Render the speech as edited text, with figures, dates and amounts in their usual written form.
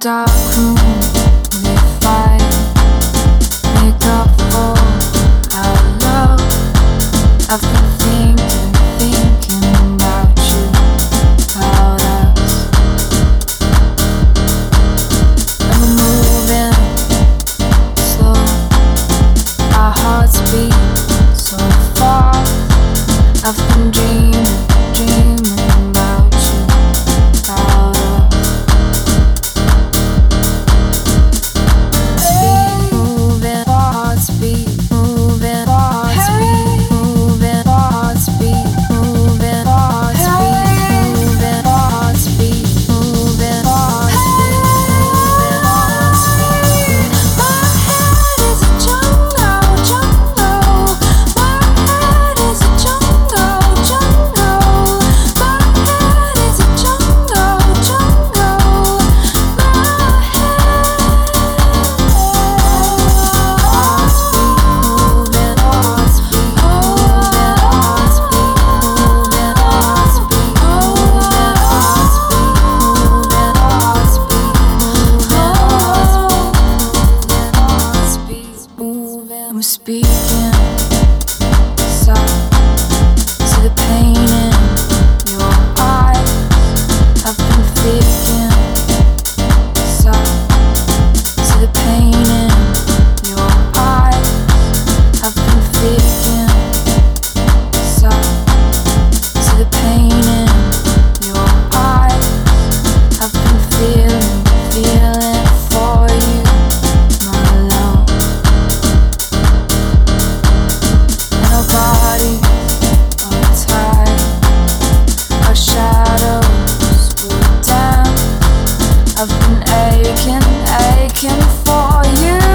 dark room we fight, make up for our love. I've been thinking about you, about us. And we're moving slow, our hearts beat so far. I've been dreaming about you, about us. We're speaking soft to the pain in your eyes. I've been thinking soft to the pain in your eyes. I've been thinking soft to the pain in your eyes. I've been feeling for you, my love. Our bodies are tied, our shadows will dance. I've been aching for you.